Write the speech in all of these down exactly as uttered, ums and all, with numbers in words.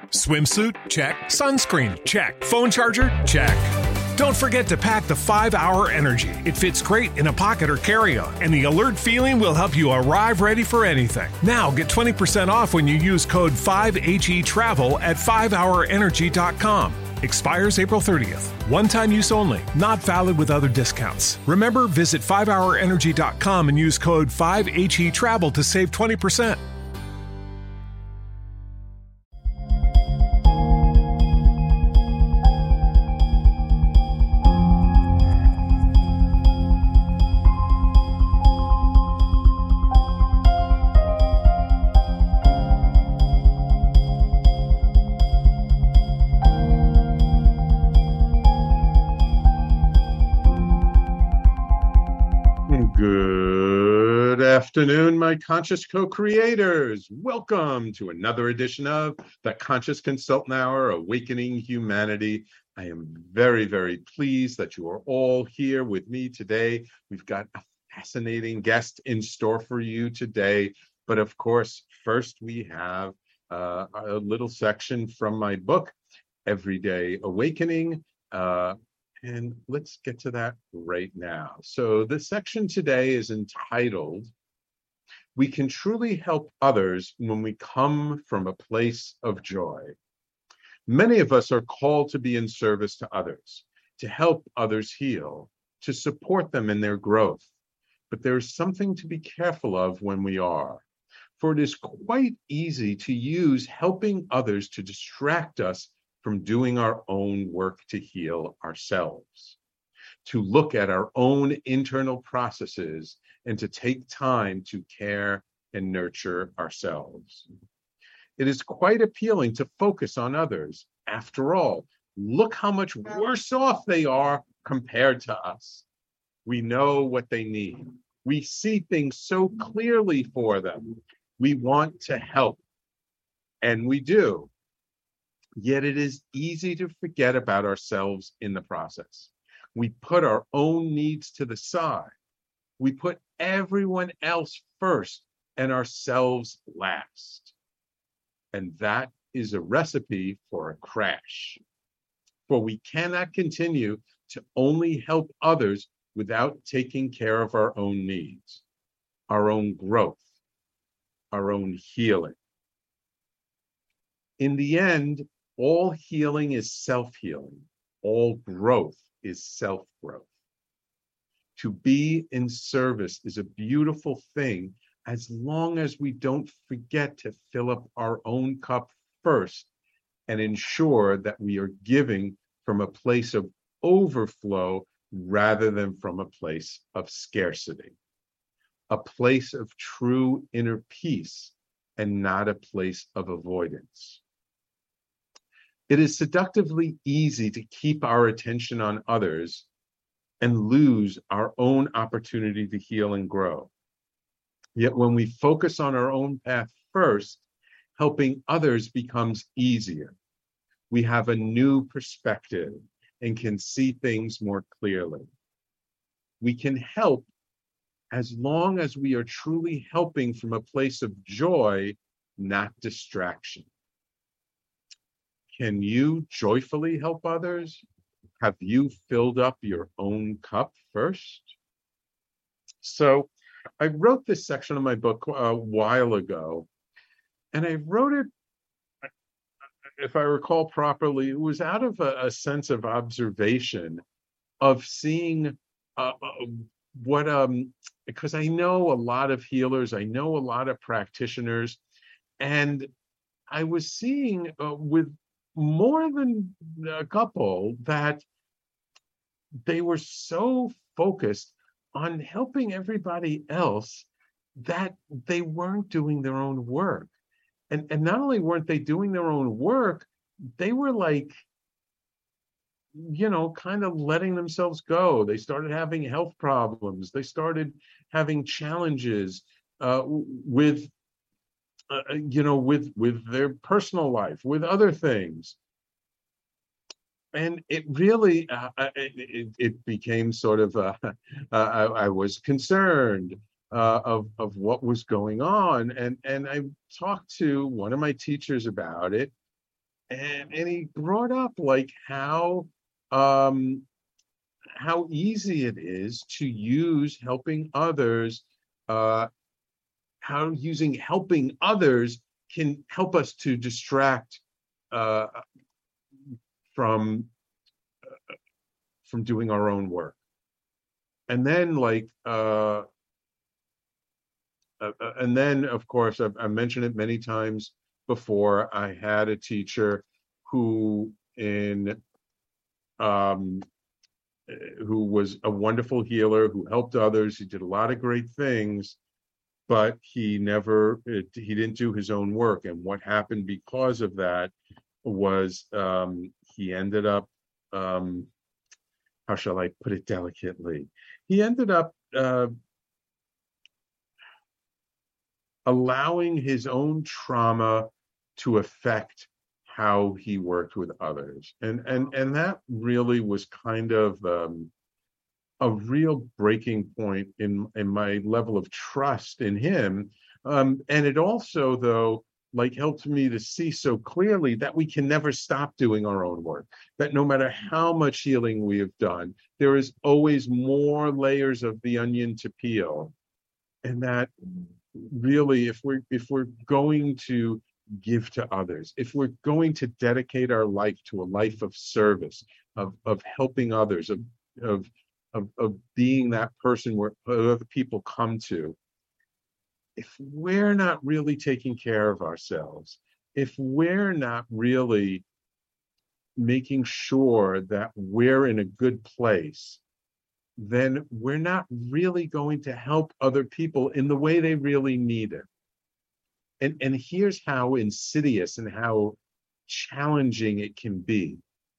Swimsuit? Check. Sunscreen? Check. Phone charger? Check. Don't forget to pack the five hour Energy. It fits great in a pocket or carry-on, and the alert feeling will help you arrive ready for anything. Now get twenty percent off when you use code five H E travel at five hour energy dot com. Expires April thirtieth. One-time use only. Not valid with other discounts. Remember, visit five hour energy dot com and use code five H E travel to save twenty percent. Afternoon, my conscious co-creators. Welcome to another edition of the Conscious Consultant Hour, Awakening Humanity. I am very, very pleased that you are all here with me today. We've got a fascinating guest in store for you today. But of course, first we have uh, a little section from my book, Everyday Awakening. Uh, and let's get to that right now. So the section today is entitled, We Can Truly Help Others When We Come from a Place of Joy. Many of us are called to be in service to others, to help others heal, to support them in their growth. But there is something to be careful of when we are, for it is quite easy to use helping others to distract us from doing our own work to heal ourselves, to look at our own internal processes and to take time to care and nurture ourselves. It is quite appealing to focus on others. After all, look how much worse off they are compared to us. We know what they need. We see things so clearly for them. We want to help, and we do. Yet it is easy to forget about ourselves in the process. We put our own needs to the side. We put everyone else first and ourselves last. And that is a recipe for a crash. For we cannot continue to only help others without taking care of our own needs, our own growth, our own healing. In the end, all healing is self-healing. All growth is self-growth. To be in service is a beautiful thing as long as we don't forget to fill up our own cup first and ensure that we are giving from a place of overflow rather than from a place of scarcity, a place of true inner peace and not a place of avoidance. It is seductively easy to keep our attention on others and lose our own opportunity to heal and grow. Yet when we focus on our own path first, helping others becomes easier. We have a new perspective and can see things more clearly. We can help as long as we are truly helping from a place of joy, not distraction. Can you joyfully help others? Have you filled up your own cup first? So I wrote this section of my book a while ago, and I wrote it, if I recall properly, it was out of a, a sense of observation of seeing uh, what, um, because I know a lot of healers, I know a lot of practitioners, and I was seeing uh, with more than a couple that they were so focused on helping everybody else that they weren't doing their own work. And, and not only weren't they doing their own work, they were like, you know, kind of letting themselves go. They started having health problems. They started having challenges uh, with Uh, you know, with with their personal life, with other things, and it really uh, it, it became sort of uh, uh, I, I was concerned uh, of of what was going on, and and I talked to one of my teachers about it, and and he brought up like how um how easy it is to use helping others, uh how using helping others can help us to distract uh from from doing our own work. And then like uh, uh and then of course I've, I've mentioned it many times before. I had a teacher who in um who was a wonderful healer, who helped others. He did a lot of great things, but he never, it, he didn't do his own work. And what happened because of that was um, he ended up, um, how shall I put it delicately? He ended up uh, allowing his own trauma to affect how he worked with others. And and and that really was kind of um, a real breaking point in in my level of trust in him. Um, and it also, though, like helped me to see so clearly that we can never stop doing our own work, that no matter how much healing we have done, there is always more layers of the onion to peel. And that really, if we're if we're going to give to others, if we're going to dedicate our life to a life of service, of of helping others, of of of, of being that person where other people come to, if we're not really taking care of ourselves, if we're not really making sure that we're in a good place, then we're not really going to help other people in the way they really need it. And, and here's how insidious and how challenging it can be.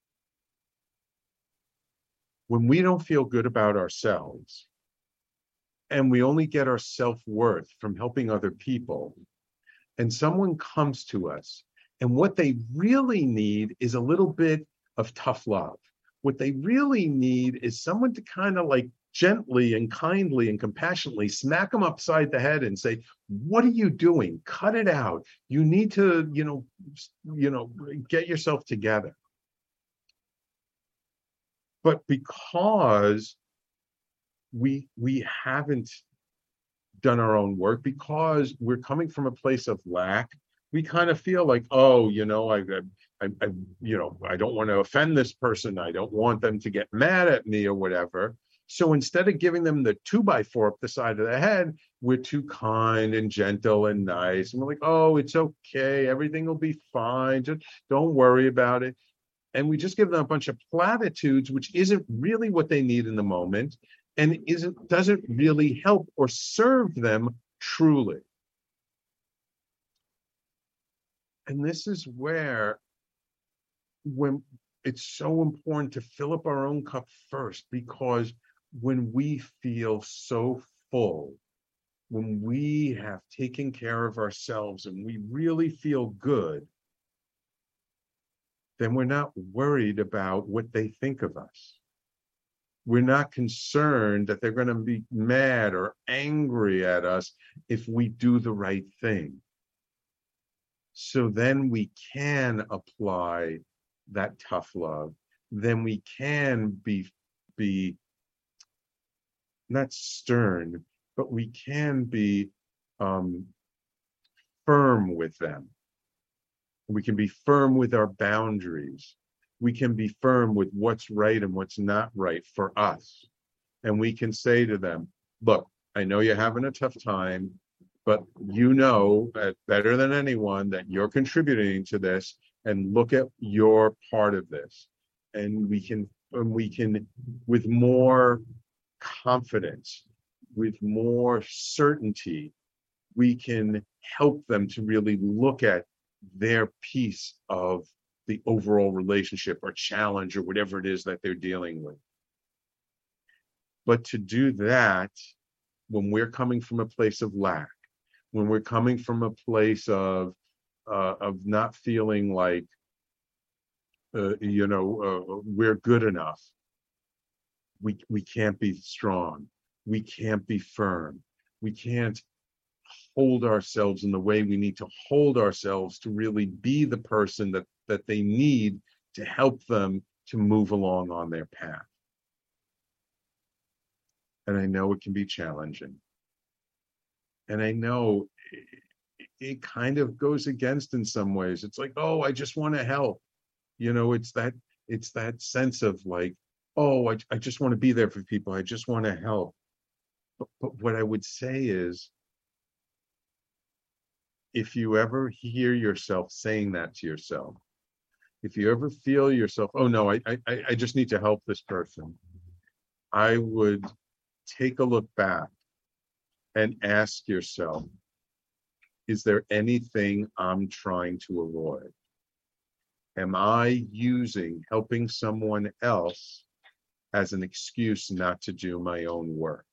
When we don't feel good about ourselves, and we only get our self-worth from helping other people, and someone comes to us, and what they really need is a little bit of tough love. What they really need is someone to kind of like gently and kindly and compassionately smack them upside the head and say, what are you doing? Cut it out. You need to, you know, you know, get yourself together. But because we we haven't done our own work, because we're coming from a place of lack, we kind of feel like, oh, you know, I, I, I, you know, I don't want to offend this person. I don't want them to get mad at me or whatever. So instead of giving them the two by four up the side of the head, we're too kind and gentle and nice. And we're like, oh, it's okay. Everything will be fine. Just don't worry about it. And we just give them a bunch of platitudes, which isn't really what they need in the moment, and isn't doesn't really help or serve them truly. And this is where, when it's so important to fill up our own cup first, because when we feel so full, when we have taken care of ourselves and we really feel good, then we're not worried about what they think of us. We're not concerned that they're going to be mad or angry at us if we do the right thing. So then we can apply that tough love. Then we can be, be not stern, but we can be um, firm with them. We can be firm with our boundaries. We can be firm with what's right and what's not right for us. And we can say to them, look, I know you're having a tough time, but you know that better than anyone that you're contributing to this, and look at your part of this. And we can, and we can, with more confidence, with more certainty, we can help them to really look at their piece of the overall relationship or challenge or whatever it is that they're dealing with. But to do that, when we're coming from a place of lack, when we're coming from a place of uh, of not feeling like, uh, you know, uh, we're good enough, we we can't be strong, we can't be firm, we can't hold ourselves in the way we need to hold ourselves to really be the person that, that they need to help them to move along on their path. And I know it can be challenging. And I know it, it kind of goes against in some ways. It's like, oh, I just want to help. You know, it's that it's that sense of like, oh, I, I just want to be there for people. I just want to help. But, but what I would say is, if you ever hear yourself saying that to yourself, if you ever feel yourself, oh no, I, I, I just need to help this person, I would take a look back and ask yourself, is there anything I'm trying to avoid? Am I using helping someone else as an excuse not to do my own work?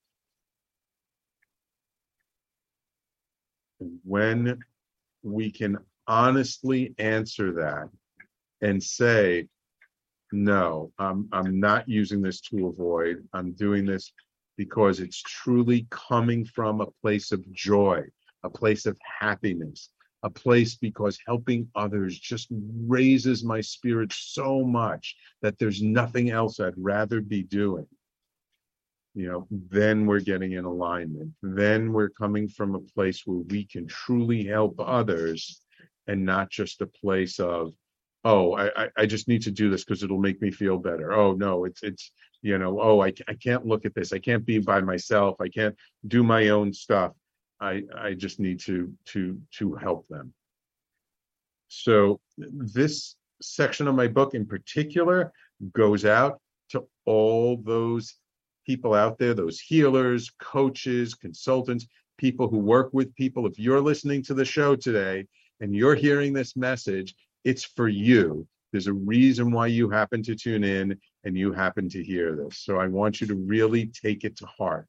When we can honestly answer that and say, no, I'm, I'm not using this to avoid. I'm doing this because it's truly coming from a place of joy, a place of happiness, a place because helping others just raises my spirit so much that there's nothing else I'd rather be doing. You know, then we're getting in alignment. Then we're coming from a place where we can truly help others and not just a place of, oh, I, I just need to do this because it'll make me feel better. Oh, no, it's, it's you know, oh, I, I can't look at this. I can't be by myself. I can't do my own stuff. I, I just need to, to, to help them. So this section of my book in particular goes out to all those people out there, those healers, coaches, consultants, people who work with people. If you're listening to the show today and you're hearing this message, it's for you. There's a reason why you happen to tune in and you happen to hear this. So I want you to really take it to heart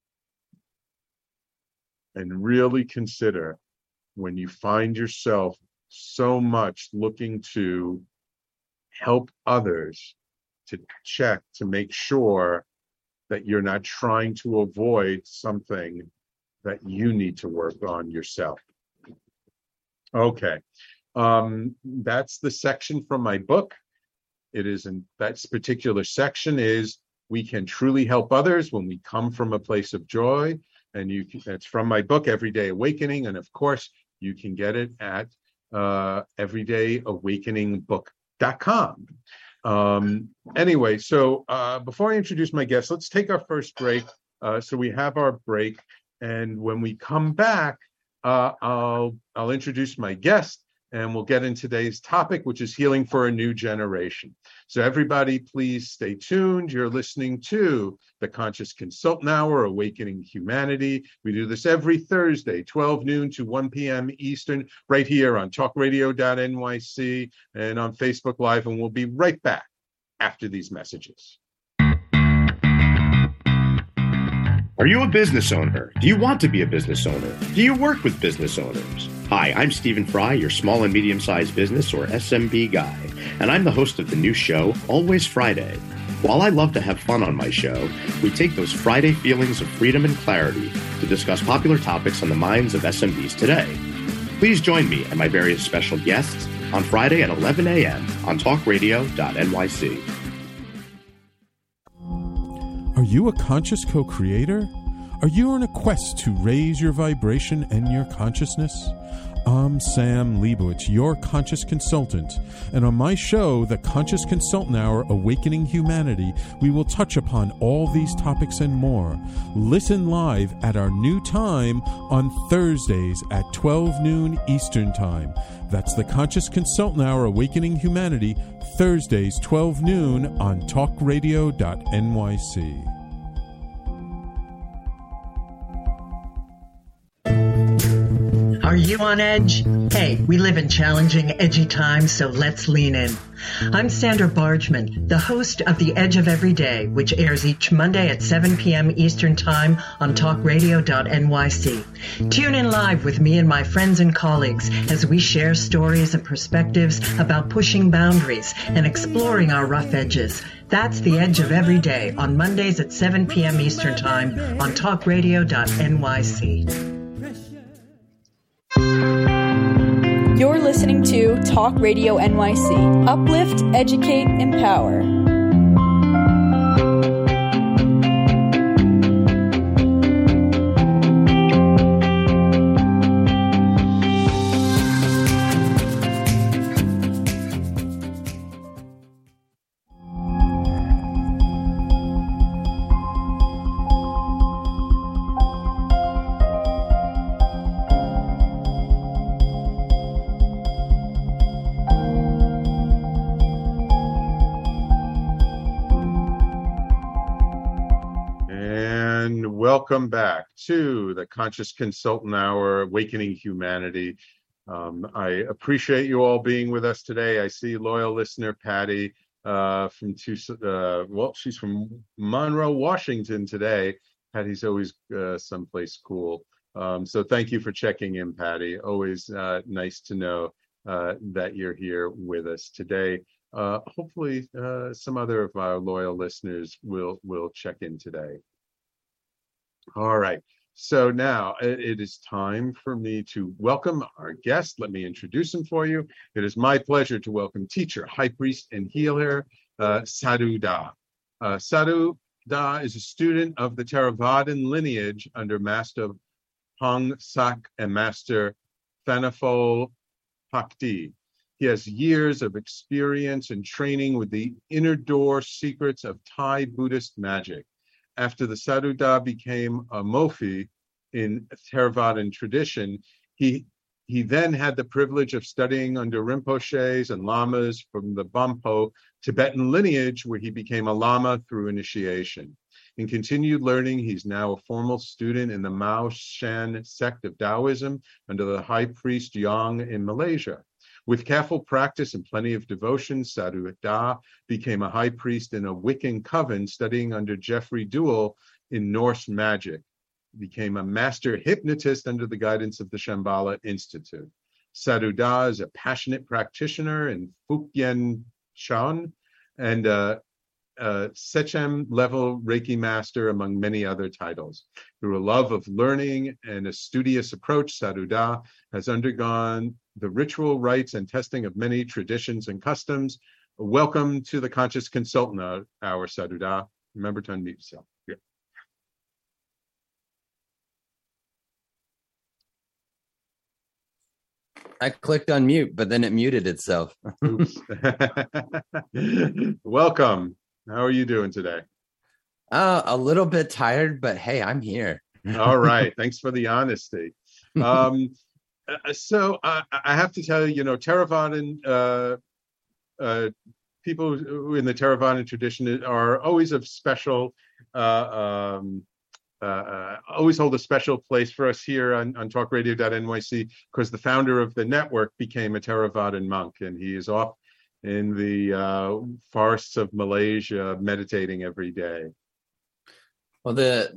and really consider, when you find yourself so much looking to help others, to check, to make sure that you're not trying to avoid something that you need to work on yourself. Okay. Um, that's the section from my book. It is in that particular section is we can truly help others when we come from a place of joy. And you can, that's from my book, Everyday Awakening. And of course, you can get it at uh, everyday awakening book dot com. Um, anyway, so uh, before I introduce my guest, let's take our first break. Uh, so we have our break. And when we come back, uh, I'll, I'll introduce my guest. And we'll get into today's topic, which is healing for a new generation. So everybody, please stay tuned. You're listening to the Conscious Consultant Hour, Awakening Humanity. We do this every Thursday, twelve noon to one p.m. Eastern, right here on talk radio dot N Y C and on Facebook Live. And we'll be right back after these messages. Are you a business owner? Do you want to be a business owner? Do you work with business owners? Hi, I'm Stephen Fry, your small and medium-sized business, or S M B guy, and I'm the host of the new show, Always Friday. While I love to have fun on my show, we take those Friday feelings of freedom and clarity to discuss popular topics on the minds of S M Bs today. Please join me and my various special guests on Friday at eleven a.m. on talk radio dot N Y C. Are you a conscious co-creator? Are you on a quest to raise your vibration and your consciousness? I'm Sam Leibowitz, your conscious consultant, and on my show, The Conscious Consultant Hour, Awakening Humanity, we will touch upon all these topics and more. Listen live at our new time on Thursdays at twelve noon Eastern Time. That's The Conscious Consultant Hour, Awakening Humanity, Thursdays, twelve noon on talk radio dot N Y C. Are you on edge? Hey, we live in challenging, edgy times, so let's lean in. I'm Sandra Bargman, the host of The Edge of Every Day, which airs each Monday at seven p.m. Eastern Time on talk radio dot N Y C. Tune in live with me and my friends and colleagues as we share stories and perspectives about pushing boundaries and exploring our rough edges. That's The Edge of Every Day on Mondays at seven p.m. Eastern Time on talk radio dot N Y C. You're listening to Talk Radio N Y C. Uplift, educate, empower. Welcome back to the Conscious Consultant Hour, Awakening Humanity. Um, I appreciate you all being with us today. I see loyal listener Patty uh, from Tucson. Uh, well, she's from Monroe, Washington today. Patty's always uh, someplace cool. Um, so thank you for checking in, Patty. Always uh, nice to know uh, that you're here with us today. Uh, hopefully, uh, some other of our loyal listeners will will check in today. All right, so now it is time for me to welcome our guest. Let me introduce him for you. It is my pleasure to welcome teacher, high priest, and healer, uh, Sadhu Da. Uh, Sadhu Da is a student of the Theravadan lineage under Master Hong Sak and Master Thanapol Pakdi. He has years of experience and training with the inner door secrets of Thai Buddhist magic. After the Sadhu Da became a Mofi in Theravadan tradition, he he then had the privilege of studying under Rinpoches and Lamas from the Bompo Tibetan lineage, where he became a Lama through initiation. In continued learning, he's now a formal student in the Mao Shan sect of Taoism under the high priest Yang in Malaysia. With careful practice and plenty of devotion, Sadhu Da became a high priest in a Wiccan coven, studying under Jeffrey Duell in Norse magic. He became a master hypnotist under the guidance of the Shambhala Institute. Sadhu Da is a passionate practitioner in Fukien Shan and a, a Sechem level Reiki master, among many other titles. Through a love of learning and a studious approach, Sadhu Da has undergone the ritual rites and testing of many traditions and customs. Welcome to the Conscious Consultant Hour, Sadhu Da. Remember to unmute yourself. Yeah. I clicked on mute, but then it muted itself. Oops. Welcome. How are you doing today? Uh, a little bit tired, but hey, I'm here. All right. Thanks for the honesty. Um, Uh, so uh, I have to tell you, you know, Theravadan uh, uh, people in the Theravadan tradition are always of special, uh, um, uh, uh, always hold a special place for us here on, on talk radio dot N Y C, because the founder of the network became a Theravadan monk, and he is off in the uh, forests of Malaysia meditating every day. Well, the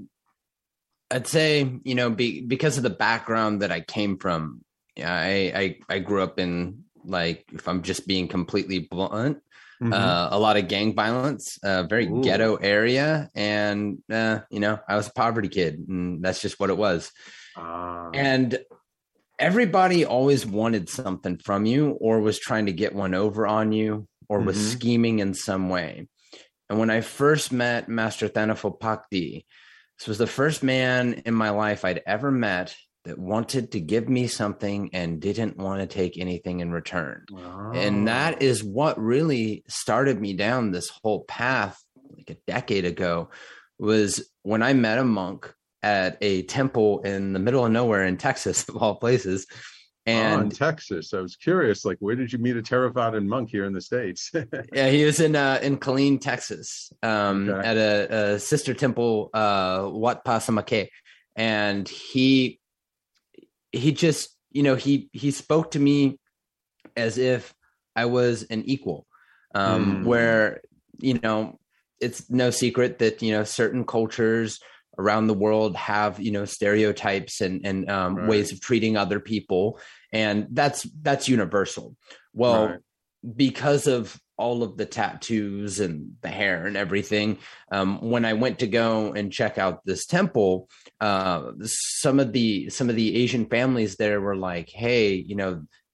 I'd say, you know, be, because of the background that I came from, yeah, I, I, I grew up in, like, if I'm just being completely blunt, mm-hmm. uh, a lot of gang violence, a uh, very Ooh. ghetto area. And, uh, you know, I was a poverty kid, and that's just what it was. Ah. And everybody always wanted something from you, or was trying to get one over on you, or mm-hmm. was scheming in some way. And when I first met Master Thanapol Pakdi, this was the first man in my life I'd ever met that wanted to give me something and didn't want to take anything in return. Oh. And that is what really started me down this whole path, like a decade ago, was when I met a monk at a temple in the middle of nowhere in Texas, of all places. And oh, in Texas. I was curious, like, where did you meet a Theravadan monk here in the States? Yeah, he was in uh, in Killeen, Texas, um, okay. at a, a sister temple, uh, Wat Pa Samakhe. And he he just, you know, he he spoke to me as if I was an equal, um, mm. where, you know, it's no secret that, you know, certain cultures around the world have, you know, stereotypes and, and um, right. ways of treating other people. And that's, that's universal. Well, right. because of all of the tattoos and the hair and everything, um, when I went to go and check out this temple, uh, some of the, some of the Asian families there were like, hey, you know,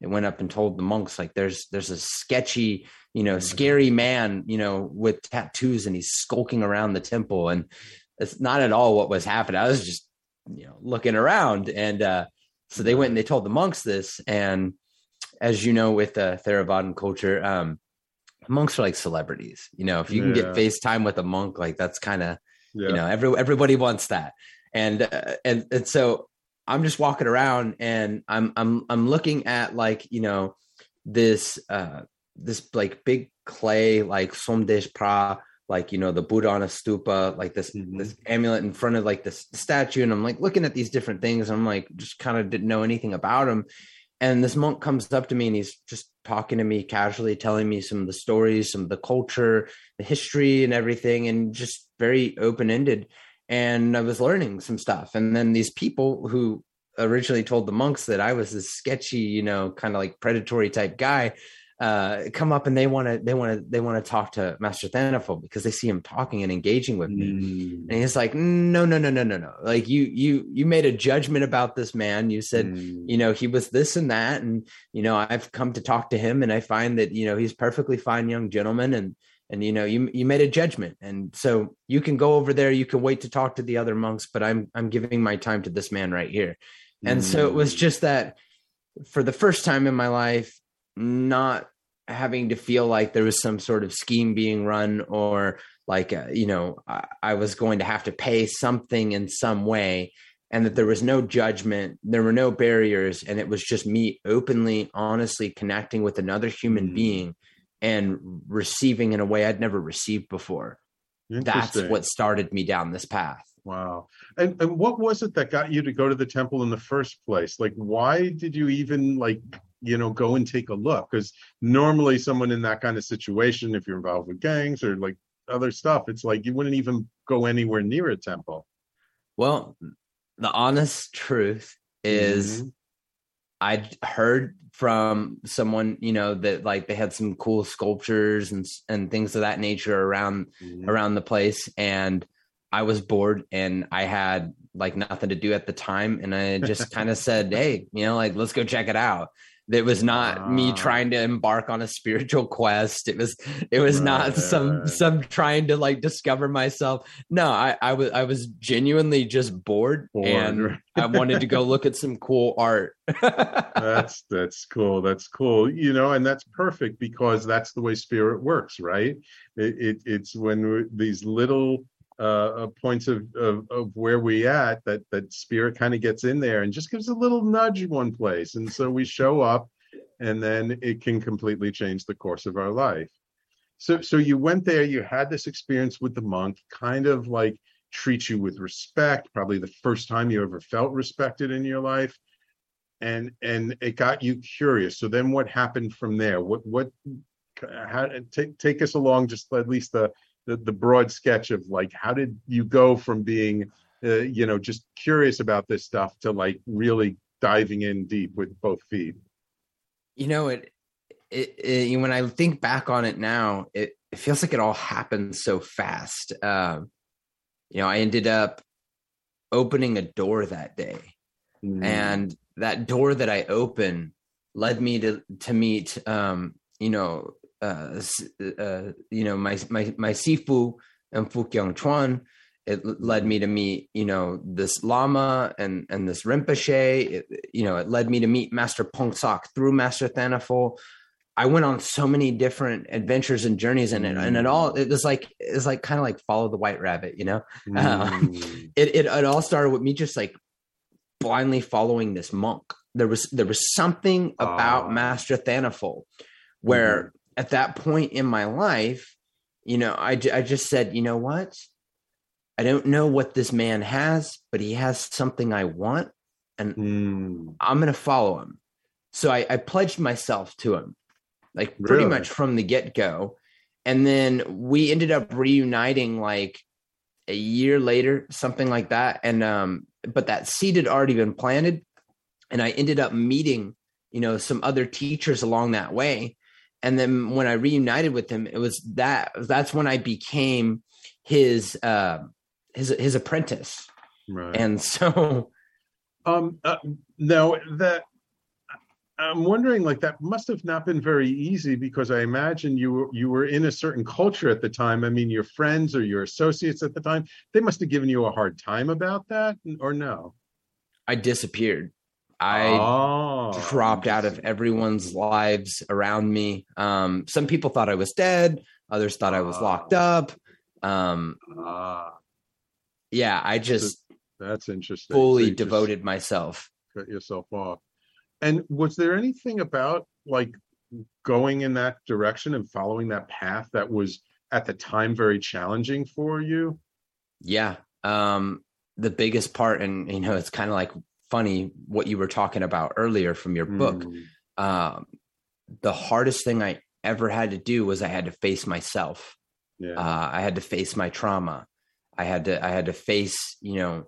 it went up and told the monks, like, there's there's a sketchy, you know, scary man, you know, with tattoos, and he's skulking around the temple. And it's not at all what was happening. I was just, you know, looking around. And uh, so they went and they told the monks this. And as you know, with uh, Theravadan culture, um, monks are like celebrities. You know, if you can yeah. get FaceTime with a monk, like that's kind of, yeah. you know, every, everybody wants that. And, uh, and, and so I'm just walking around, and I'm, I'm, I'm looking at, like, you know, this, uh, this like big clay, like Somdesh Pra, like, you know, the Buddha on a stupa, like this, mm-hmm. this amulet in front of like this statue. And I'm like looking at these different things. I'm like, just kind of didn't know anything about him. And this monk comes up to me, and he's just talking to me casually, telling me some of the stories, some of the culture, the history and everything, and just very open-ended. And I was learning some stuff. And then these people who originally told the monks that I was this sketchy, you know, kind of like predatory type guy, uh, come up, and they want to, they want to, they want to talk to Master Thanaful because they see him talking and engaging with me. Mm. And he's like, no, no, no, no, no, no. Like you, you, you made a judgment about this man. You said, mm. you know, he was this and that. And, you know, I've come to talk to him, and I find that, you know, he's perfectly fine young gentleman. And, and, you know, you, you made a judgment. And so you can go over there, you can wait to talk to the other monks, but I'm, I'm giving my time to this man right here. And mm. so it was just that for the first time in my life, not having to feel like there was some sort of scheme being run, or like, uh, you know, I, I was going to have to pay something in some way, and that there was no judgment, there were no barriers. And it was just me openly, honestly connecting with another human mm. being and receiving in a way I'd never received before. That's what started me down this path. Wow. And and what was it that got you to go to the temple in the first place? Like, why did you even, like, you know, go and take a look? Because normally someone in that kind of situation, if you're involved with gangs or like other stuff, it's like you wouldn't even go anywhere near a temple. Well, the honest truth is mm-hmm. I'd heard from someone, you know, that like they had some cool sculptures and and things of that nature around mm-hmm. around the place. And I was bored, and I had like nothing to do at the time. And I just kind of said, hey, you know, like, let's go check it out. It was not uh, me trying to embark on a spiritual quest. It was, it was right, not some, right. some trying to like discover myself. No, I, I was, I was genuinely just bored, bored. and I wanted to go look at some cool art. that's, that's cool. That's cool. You know, and that's perfect, because that's the way spirit works, right? It, it it's when these little uh points of, of of where we at that that spirit kind of gets in there and just gives a little nudge one place, and so we show up, and then it can completely change the course of our life. So so you went there, you had this experience with the monk, kind of like treat you with respect, probably the first time you ever felt respected in your life, and and it got you curious. So then what happened from there? What what how take take us along, just at least the The, the broad sketch of like, how did you go from being, uh, you know, just curious about this stuff to like really diving in deep with both feet? You know, it, it, it when I think back on it now, it, it feels like it all happened so fast. Um, you know, I ended up opening a door that day, mm. and that door that I opened led me to, to meet, um, you know, Uh, uh, you know, my my my Sifu and Fukyung Chuan. It led me to meet, you know, this Lama and and this Rinpoche. It, you know, it led me to meet Master Pongsak through Master Thanaful. I went on so many different adventures and journeys, and it and it all it was like it was like kind of like follow the white rabbit, you know. Mm. Um, it, it it all started with me just like blindly following this monk. There was there was something about oh. Master Thanaful where. Mm. At that point in my life, you know, I, I just said, you know what? I don't know what this man has, but he has something I want, and mm. I'm going to follow him. So I, I pledged myself to him, like pretty really? much from the get-go. And then we ended up reuniting like a year later, something like that. And, um, but that seed had already been planted, and I ended up meeting, you know, some other teachers along that way. And then when I reunited with him, it was that that's when I became his uh, his his apprentice. Right. And so, um, uh, now that I'm wondering, like, that must have not been very easy, because I imagine you were, you were in a certain culture at the time. I mean, your friends or your associates at the time, they must have given you a hard time about that, or no? I disappeared. I oh, dropped out of everyone's lives around me. Um, some people thought I was dead. Others thought I was oh. locked up. Um, ah. Yeah, I just that's interesting. fully so devoted myself. Cut yourself off. And was there anything about, like, going in that direction and following that path that was at the time very challenging for you? Yeah. Um, the biggest part, and, you know, it's kind of like funny what you were talking about earlier from your book. Mm. Um, the hardest thing I ever had to do was I had to face myself. Yeah. Uh, I had to face my trauma. I had to, I had to face, you know,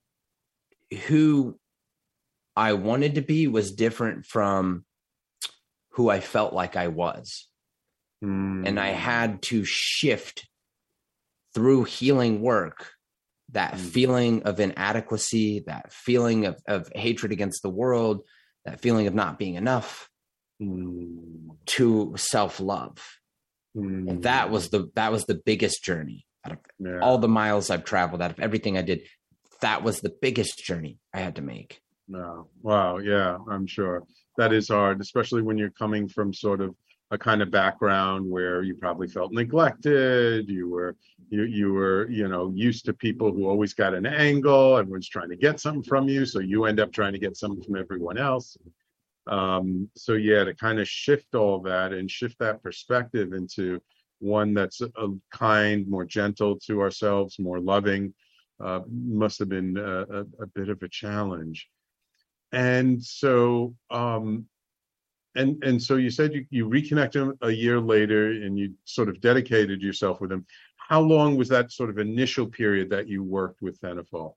who I wanted to be was different from who I felt like I was. Mm. And I had to shift through healing work, that mm. feeling of inadequacy, that feeling of, of hatred against the world, that feeling of not being enough, mm. to self-love. Mm. And that was the, that was the biggest journey out of yeah. all the miles I've traveled, out of everything I did. That was the biggest journey I had to make. No. Wow. Yeah, I'm sure that is hard, especially when you're coming from sort of a kind of background where you probably felt neglected. You were, you, you were, you know, used to people who always got an angle. Everyone's trying to get something from you. So you end up trying to get something from everyone else. Um, so yeah, to kind of shift all that and shift that perspective into one that's a, a kind, more gentle to ourselves, more loving, uh, must have been a, a, a bit of a challenge. And so, um, and and so you said you, you reconnected him a year later, and you sort of dedicated yourself with him. How long was that sort of initial period that you worked with Thenaful?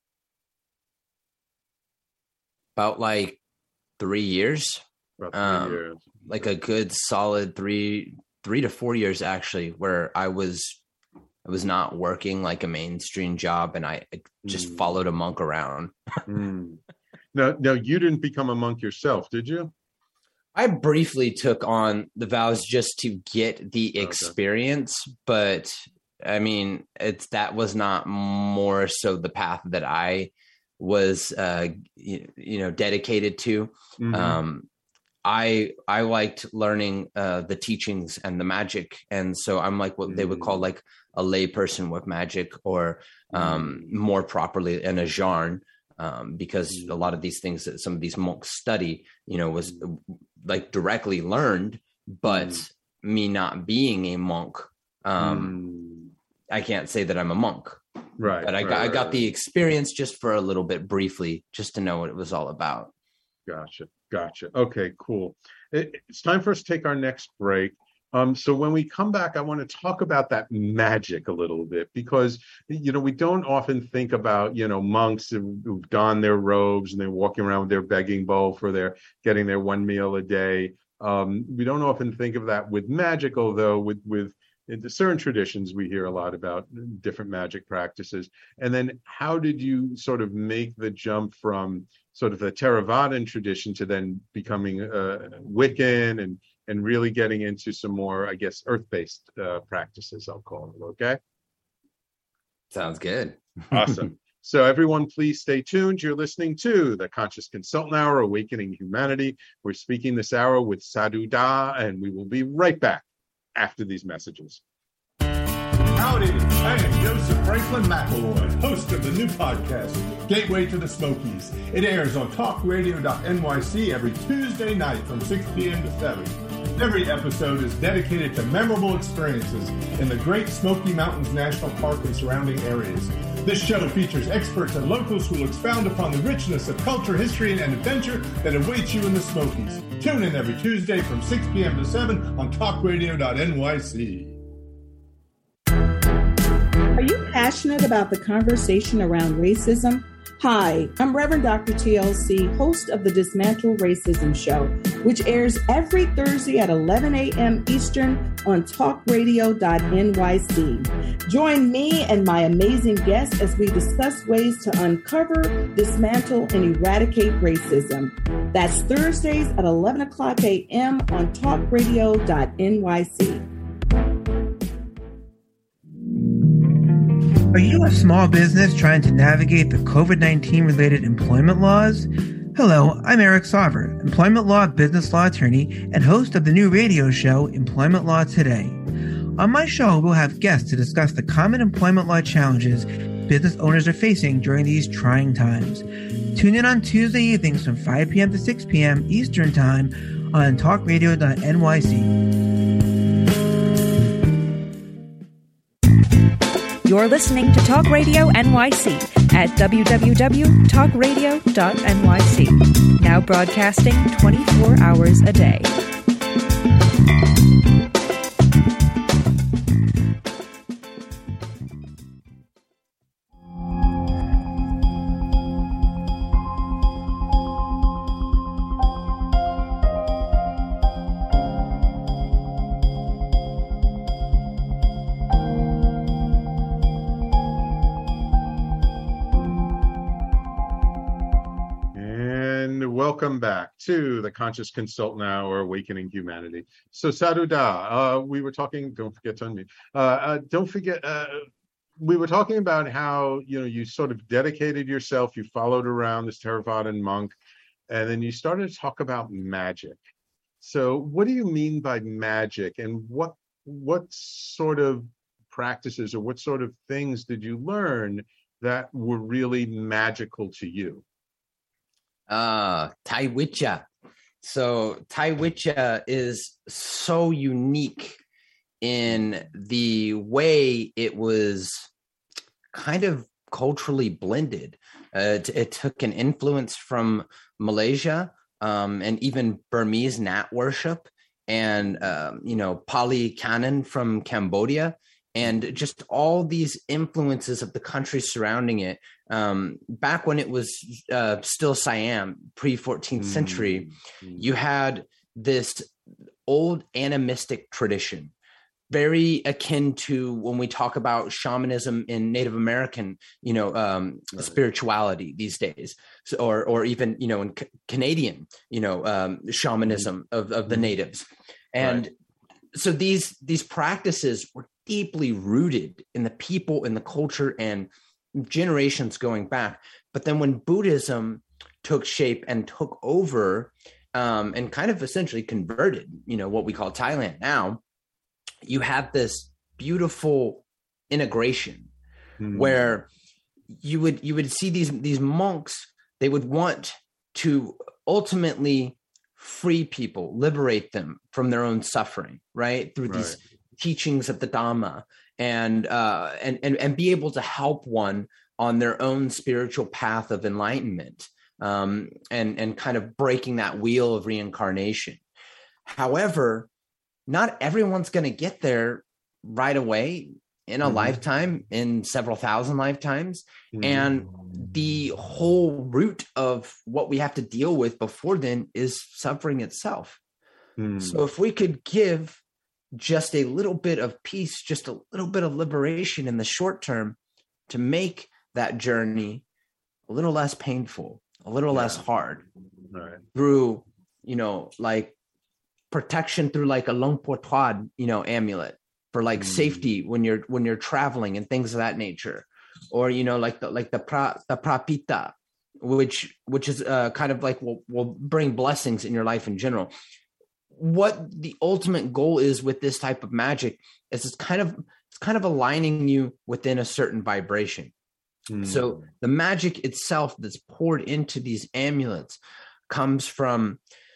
About like three years. About three um, years. Like a good solid three, three to four years actually, where I was, I was not working like a mainstream job, and I just mm. followed a monk around. mm. Now, now you didn't become a monk yourself, did you? I briefly took on the vows just to get the experience, okay. but I mean, it's that was not more so the path that I was, uh, you, you know, dedicated to. Mm-hmm. Um, I I liked learning uh, the teachings and the magic, and so I'm like what mm-hmm. they would call like a lay person with magic, or um, mm-hmm. more properly an ajarn. Um, because a lot of these things that some of these monks study, you know, was like directly learned, but mm. me not being a monk, um, mm. I can't say that I'm a monk. Right. But I right, got, right, I got right. the experience just for a little bit briefly, just to know what it was all about. Gotcha. Gotcha. Okay, cool. It, it's time for us to take our next break. Um, so when we come back, I want to talk about that magic a little bit, because, you know, we don't often think about, you know, monks who've donned their robes and they're walking around with their begging bowl for their getting their one meal a day. Um, we don't often think of that with magic, although with, with in certain traditions, we hear a lot about different magic practices. And then how did you sort of make the jump from sort of the Theravadan tradition to then becoming uh, Wiccan and and really getting into some more, I guess, earth-based uh, practices, I'll call it, okay? Sounds good. Awesome. So everyone, please stay tuned. You're listening to the Conscious Consultant Hour, Awakening Humanity. We're speaking this hour with Sadhu Da, and we will be right back after these messages. Howdy, I am Joseph Franklin McElroy, host of the new podcast, Gateway to the Smokies. It airs on talk radio dot N Y C every Tuesday night from six p.m. to seven. Every episode is dedicated to memorable experiences in the Great Smoky Mountains National Park and surrounding areas. This show features experts and locals who will expound upon the richness of culture, history, and adventure that awaits you in the Smokies. Tune in every Tuesday from six p.m. to seven on talk radio dot N Y C. Are you passionate about the conversation around racism? Hi, I'm Reverend Doctor T L C, host of the Dismantle Racism Show, which airs every Thursday at eleven a.m. Eastern on talk radio dot N Y C. Join me and my amazing guests as we discuss ways to uncover, dismantle, and eradicate racism. That's Thursdays at eleven o'clock a.m. on talk radio dot N Y C. Are you a small business trying to navigate the covid nineteen related employment laws? Hello, I'm Eric Sauver, employment law business law attorney and host of the new radio show, Employment Law Today. On my show, we'll have guests to discuss the common employment law challenges business owners are facing during these trying times. Tune in on Tuesday evenings from five p.m. to six p.m. Eastern Time on talk radio dot N Y C. You're listening to Talk Radio N Y C at w w w dot talk radio dot N Y C. Now broadcasting twenty-four hours a day. Welcome back to the Conscious Consultant Hour, Awakening Humanity. So Saruda, uh, we were talking, don't forget to unmute, uh, uh, don't forget, uh, we were talking about how, you know, you sort of dedicated yourself, you followed around this Theravadan monk, and then you started to talk about magic. So what do you mean by magic, and what what sort of practices or what sort of things did you learn that were really magical to you? Uh, Tai Wicca. So Tai Wicca is so unique in the way it was kind of culturally blended. Uh, it, it took an influence from Malaysia um, and even Burmese Nat worship and, um, you know, Pali Canon from Cambodia, and just all these influences of the countries surrounding it. Um, back when it was uh, still Siam, pre-fourteenth mm-hmm. century, you had this old animistic tradition, very akin to when we talk about shamanism in Native American, you know, um, right. spirituality these days, so, or or even, you know, in C- Canadian, you know, um, shamanism mm-hmm. of, of the natives. And right. so these these practices were deeply rooted in the people, in the culture, and generations going back. But then when Buddhism took shape and took over um, and kind of essentially converted, you know, what we call Thailand now, you have this beautiful integration mm. where you would you would see these these monks, they would want to ultimately free people, liberate them from their own suffering, right? Through right. these teachings of the Dhamma, and uh, and and and be able to help one on their own spiritual path of enlightenment, um, and and kind of breaking that wheel of reincarnation. However, not everyone's going to get there right away in a mm-hmm. lifetime, in several thousand lifetimes, mm-hmm. and the whole root of what we have to deal with before then is suffering itself. Mm-hmm. So if we could give just a little bit of peace, just a little bit of liberation in the short term to make that journey a little less painful, a little yeah. less hard right. through, you know, like protection through like a Luang Por Thuad, you know, amulet for like mm. safety when you're, when you're traveling and things of that nature. Or, you know, like the, like the pra, the prapita, which, which is uh, kind of like will, will bring blessings in your life in general. What the ultimate goal is with this type of magic is it's kind of it's kind of aligning you within a certain vibration. Mm. So the magic itself that's poured into these amulets comes from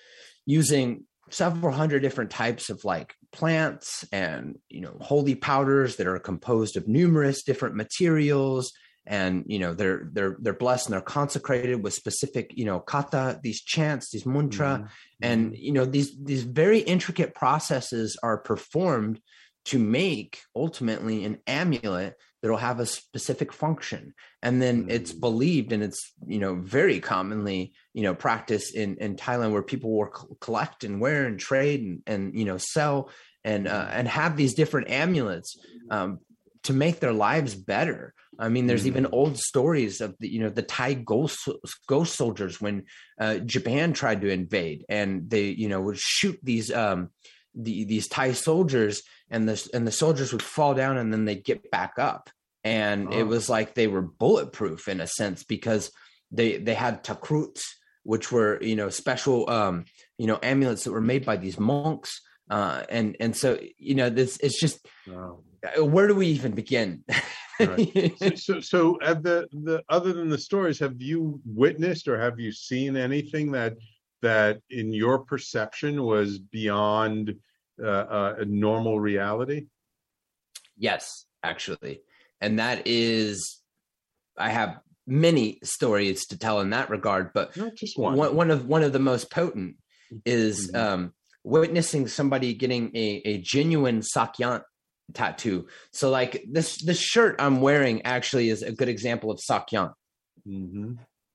using several hundred different types of like plants and, you know, holy powders that are composed of numerous different materials. And, you know, they're, they're, they're blessed and they're consecrated with specific, you know, kata, these chants, these mantra, mm-hmm. and, you know, these, these very intricate processes are performed to make ultimately an amulet that'll have a specific function. And then it's believed, and it's, you know, very commonly, you know, practiced in, in Thailand, where people will collect and wear and trade and, and, you know, sell and, uh, and have these different amulets, um, to make their lives better. I mean, there's even old stories of the, you know, the Thai ghost, ghost soldiers when uh, Japan tried to invade, and they, you know, would shoot these, um, the, these Thai soldiers, and the, and the soldiers would fall down and then they'd get back up. And oh. it was like they were bulletproof in a sense, because they, they had takruts, which were, you know, special, um, you know, amulets that were made by these monks. Uh, and, and so, you know, this, it's just, wow. Where do we even begin? Right. So, so, so at the, the, other than the stories, have you witnessed or have you seen anything that, that in your perception was beyond uh, uh, a normal reality? Yes, actually. And that is, I have many stories to tell in that regard, but Not just one. one, one of, one of the most potent is Mm-hmm. um, witnessing somebody getting a, a genuine Sakyant tattoo. So like this, this shirt I'm wearing actually is a good example of Sakyant. Mm-hmm.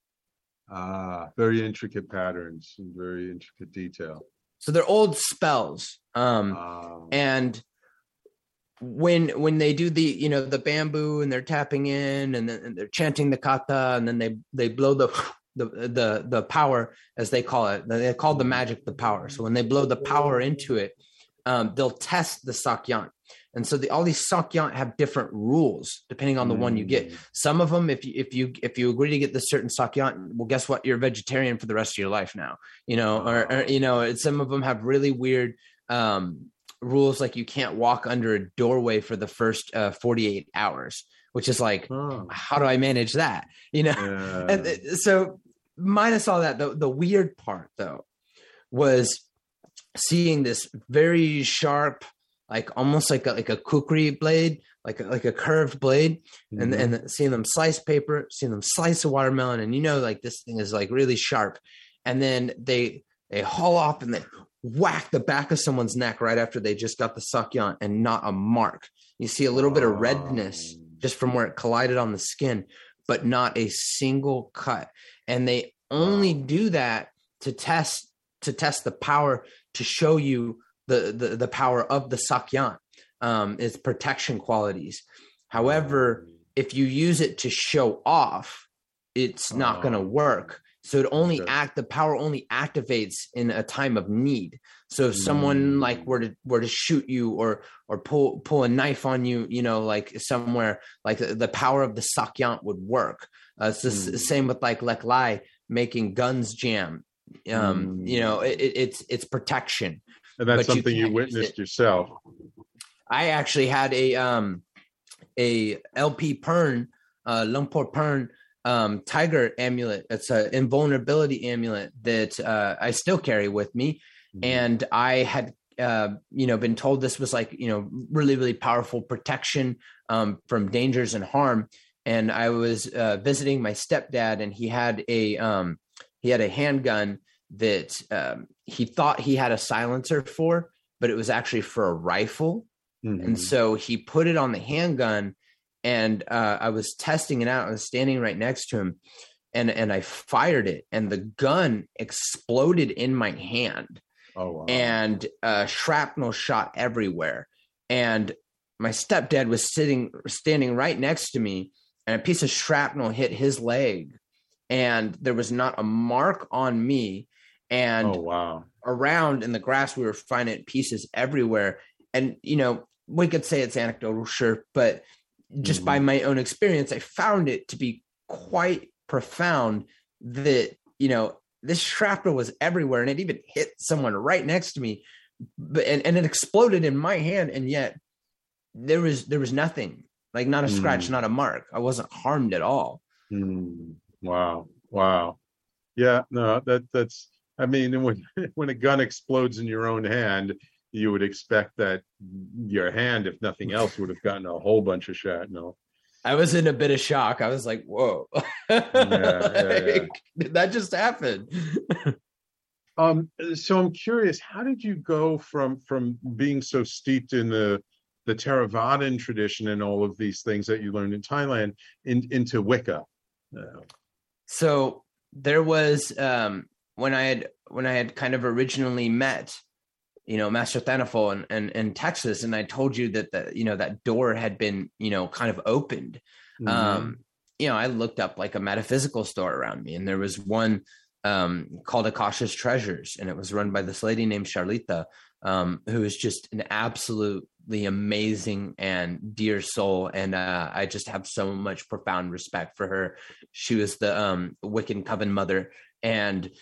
Ah, very intricate patterns and very intricate detail. So they're old spells. Um, Oh. and when, when they do the, you know, the bamboo and they're tapping in and then and they're chanting the kata, and then they, they blow the, the, the, the power, as they call it, they call the magic, the power. So when they blow the power into it, um, they'll test the Sakyant. And so the, all these Sakyant have different rules depending on the mm. one you get. Some of them, if you, if you, if you agree to get this certain Sakyant, well, guess what? You're a vegetarian for the rest of your life now, you know, or, or you know, some of them have really weird, um, rules. Like you can't walk under a doorway for the first uh, forty-eight hours, which is like, oh. how do I manage that? You know? Yeah. And uh, so minus all that, the, the weird part though, was seeing this very sharp, like almost like a, like a kukri blade, like a, like a curved blade, mm-hmm. and and seeing them slice paper, seeing them slice a watermelon, and you know, like this thing is like really sharp, and then they they haul off and they whack the back of someone's neck right after they just got the Sakyant, and not a mark. You see a little bit of redness just from where it collided on the skin, but not a single cut. And they only do that to test to test the power, to show you the the, the power of the Sakyant, um, its protection qualities. However, if you use it to show off, it's not oh. going to work. So it only okay. act the power only activates in a time of need. So if someone mm. like were to were to shoot you or or pull pull a knife on you, you know, like somewhere, like the, the power of the Sakyant would work. Uh, it's the mm. same with like Lek Lai making guns jam. Um, mm. You know, it, it's it's protection. And that's something you, you witnessed yourself. I actually had a um a L P Pern, uh, Lumpur Pern. um tiger amulet. It's an invulnerability amulet that uh I still carry with me. Mm-hmm. And I had uh you know been told this was like, you know, really really powerful protection um from dangers and harm. And I was uh visiting my stepdad, and he had a um he had a handgun that um he thought he had a silencer for, but it was actually for a rifle. Mm-hmm. And so he put it on the handgun, and uh, I was testing it out. I was standing right next to him, and, and I fired it, and the gun exploded in my hand. Oh, wow. And uh, shrapnel shot everywhere. And my stepdad was sitting, standing right next to me, and a piece of shrapnel hit his leg, and there was not a mark on me. And oh, wow. around in the grass, we were finding pieces everywhere. And, you know, we could say it's anecdotal, sure, but just mm-hmm. by my own experience, I found it to be quite profound that, you know, this shrapnel was everywhere, and it even hit someone right next to me, but, and, and it exploded in my hand. And yet there was, there was nothing, like not a mm. scratch, not a mark. I wasn't harmed at all. Mm. Wow. Wow. Yeah, no, that that's, I mean, when, when a gun explodes in your own hand, you would expect that your hand, if nothing else, would have gotten a whole bunch of shrapnel. I was in a bit of shock. I was like, whoa, yeah, yeah, yeah. Did that just happen? um, so I'm curious, how did you go from, from being so steeped in the, the Theravadan tradition and all of these things that you learned in Thailand in, into Wicca? Uh, so there was um, when I had when I had kind of originally met, you know, Master Thanaful in, in, in Texas, and I told you that the you know that door had been you know kind of opened. Mm-hmm. Um, you know, I looked up like a metaphysical store around me, and there was one um, called Akasha's Treasures, and it was run by this lady named Charlita, um, who is just an absolutely amazing and dear soul. And uh, I just have so much profound respect for her. She was the um, Wiccan Coven mother, and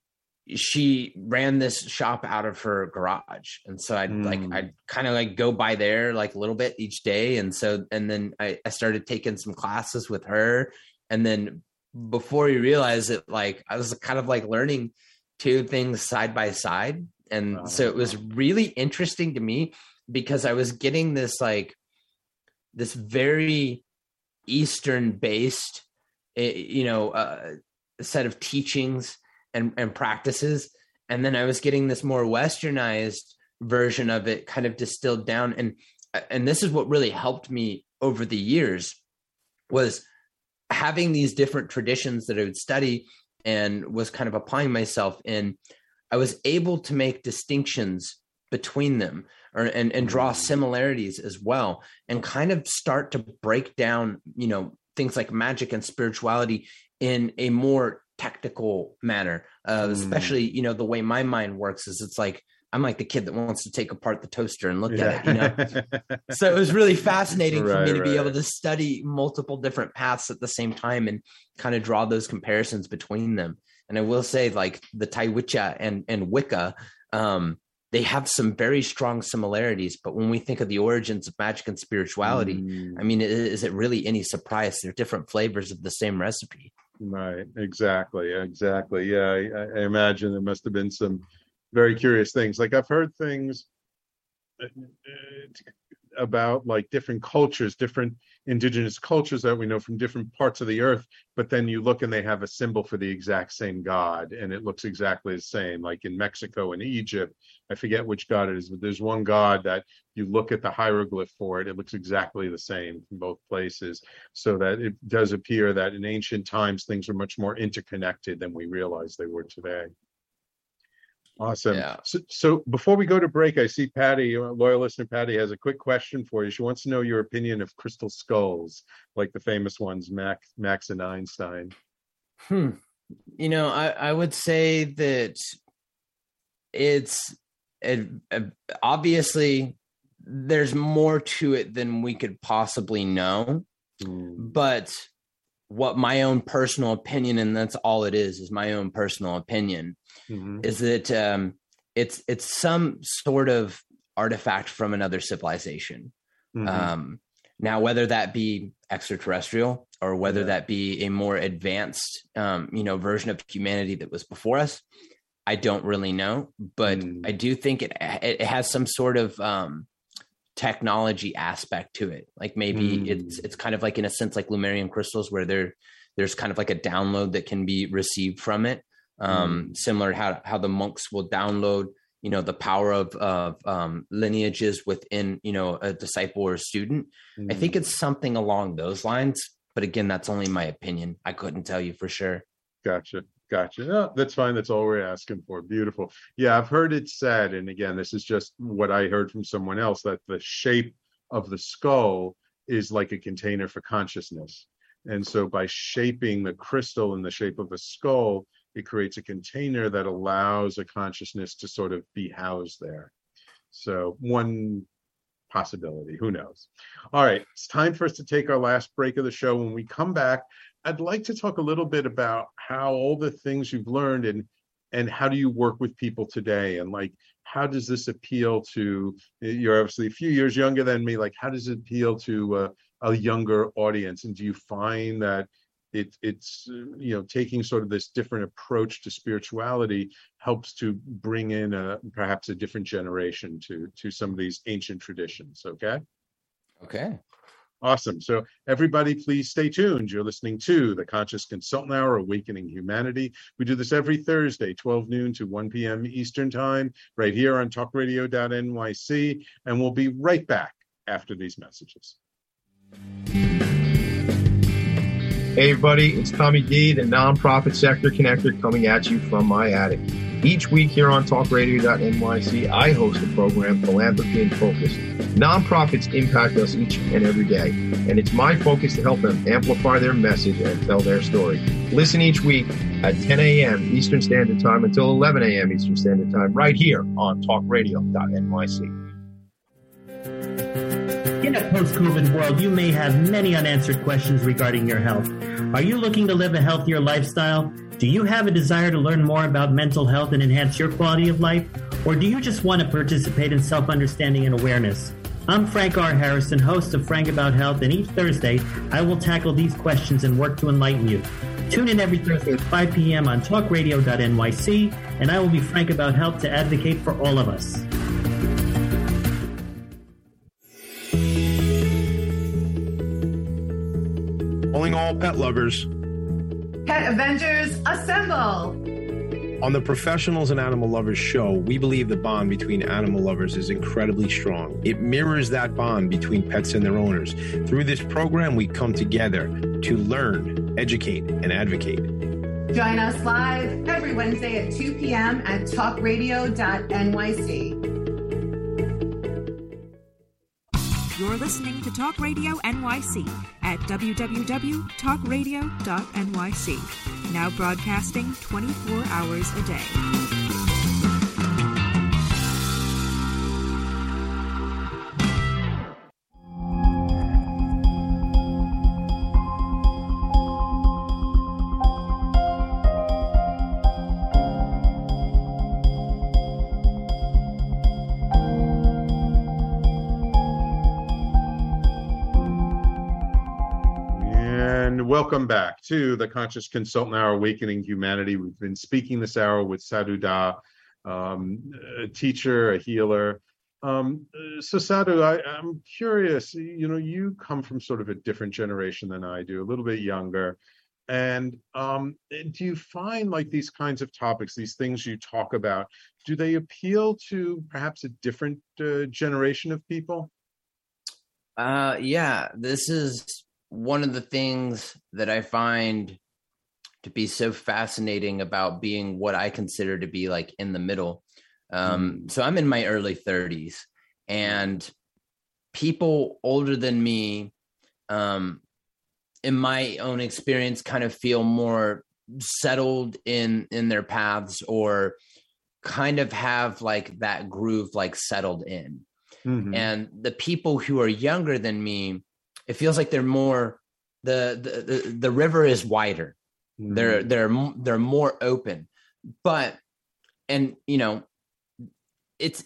she ran this shop out of her garage. And so I'd mm. like, I'd kind of like go by there like a little bit each day. And so, and then I, I started taking some classes with her. And then before you realize it, like I was kind of like learning two things side by side. And oh. so it was really interesting to me because I was getting this, like this very Eastern based, you know, uh, set of teachings and, and practices. And then I was getting this more Westernized version of it kind of distilled down. And, and this is what really helped me over the years was having these different traditions that I would study and was kind of applying myself in. I was able to make distinctions between them or, and, and draw similarities as well, and kind of start to break down, you know, things like magic and spirituality in a more technical manner, uh, mm. especially, you know, the way my mind works is it's like, I'm like the kid that wants to take apart the toaster and look yeah. at it, you know? So it was really fascinating right, for me to right. be able to study multiple different paths at the same time and kind of draw those comparisons between them. And I will say, like the Taiwicha and, and Wicca, um, they have some very strong similarities, but when we think of the origins of magic and spirituality, mm. I mean, is it really any surprise? They're different flavors of the same recipe. Right. Exactly. Exactly. Yeah. I, I imagine there must have been some very curious things. Like I've heard things about like different cultures, different indigenous cultures that we know from different parts of the earth, but then you look and they have a symbol for the exact same god and it looks exactly the same. Like in Mexico and Egypt, I forget which god it is, but there's one god that you look at the hieroglyph for it, it looks exactly the same from both places. So that it does appear that in ancient times, things were much more interconnected than we realize they were today. Awesome. Yeah. So, so before we go to break, I see Patty, loyal listener Patty, has a quick question for you. She wants to know your opinion of crystal skulls, like the famous ones, Max, Max and Einstein. Hmm. You know, I, I would say that it's it, it, obviously there's more to it than we could possibly know, mm. but what my own personal opinion, and that's all it is, is my own personal opinion, mm-hmm. is that um, it's it's some sort of artifact from another civilization. Mm-hmm. Um, now, whether that be extraterrestrial or whether yeah. that be a more advanced, um, you know, version of humanity that was before us, I don't really know. But mm. I do think it it has some sort of um, technology aspect to it. Like maybe mm. it's it's kind of like, in a sense, like Lumerian crystals, where there there's kind of like a download that can be received from it, um mm. similar to how how the monks will download, you know, the power of of um lineages within, you know, a disciple or a student. mm. I think it's something along those lines, but again, that's only my opinion. I couldn't tell you for sure. Gotcha. Gotcha. No, that's fine. That's all we're asking for. Beautiful. Yeah, I've heard it said, and again, this is just what I heard from someone else, that the shape of the skull is like a container for consciousness. And so by shaping the crystal in the shape of a skull, it creates a container that allows a consciousness to sort of be housed there. So one possibility, who knows? All right, it's time for us to take our last break of the show. When we come back, I'd like to talk a little bit about how all the things you've learned and and how do you work with people today, and like how does this appeal to, you're obviously a few years younger than me, like how does it appeal to uh, a younger audience, and do you find that it it's you know, taking sort of this different approach to spirituality helps to bring in a perhaps a different generation to to some of these ancient traditions? Okay. Okay. Awesome. So everybody, please stay tuned. You're listening to the Conscious Consultant Hour, Awakening Humanity. We do this every Thursday, twelve noon to one p.m. Eastern Time, right here on talk radio dot N Y C. And we'll be right back after these messages. Hey everybody, it's Tommy D, the Nonprofit Sector Connector, coming at you from my attic. Each week here on talk radio dot N Y C, I host a program, Philanthropy in Focus. Nonprofits impact us each and every day, and it's my focus to help them amplify their message and tell their story. Listen each week at ten a.m. Eastern Standard Time until eleven a.m. Eastern Standard Time, right here on talk radio dot N Y C. In a post-COVID world, you may have many unanswered questions regarding your health. Are you looking to live a healthier lifestyle? Do you have a desire to learn more about mental health and enhance your quality of life? Or do you just want to participate in self-understanding and awareness? I'm Frank R. Harrison, host of Frank About Health, and each Thursday, I will tackle these questions and work to enlighten you. Tune in every Thursday at five p.m. on talk radio dot N Y C, and I will be Frank About Health to advocate for all of us. Calling all pet lovers. Pet Avengers, assemble! On the Professionals and Animal Lovers show, we believe the bond between animal lovers is incredibly strong. It mirrors that bond between pets and their owners. Through this program, we come together to learn, educate, and advocate. Join us live every Wednesday at two p.m. at talk radio dot N Y C. You're listening to Talk Radio N Y C at w w w dot talk radio dot N Y C. Now broadcasting twenty-four hours a day. Welcome back to the Conscious Consultant Hour, Awakening Humanity. We've been speaking this hour with Sadhu Da, um, a teacher, a healer. Um, so Sadhu, I, I'm curious, you know, you come from sort of a different generation than I do, a little bit younger. And um, do you find like these kinds of topics, these things you talk about, do they appeal to perhaps a different uh, generation of people? Uh, yeah, this is one of the things that I find to be so fascinating about being what I consider to be like in the middle. Um, mm. So I'm in my early thirties, and people older than me, um, in my own experience, kind of feel more settled in, in their paths, or kind of have like that groove, like settled in. Mm-hmm. And the people who are younger than me, it feels like they're more, the, the, the, the river is wider. Mm-hmm. They're, they're, they're more open, but, and, you know, it's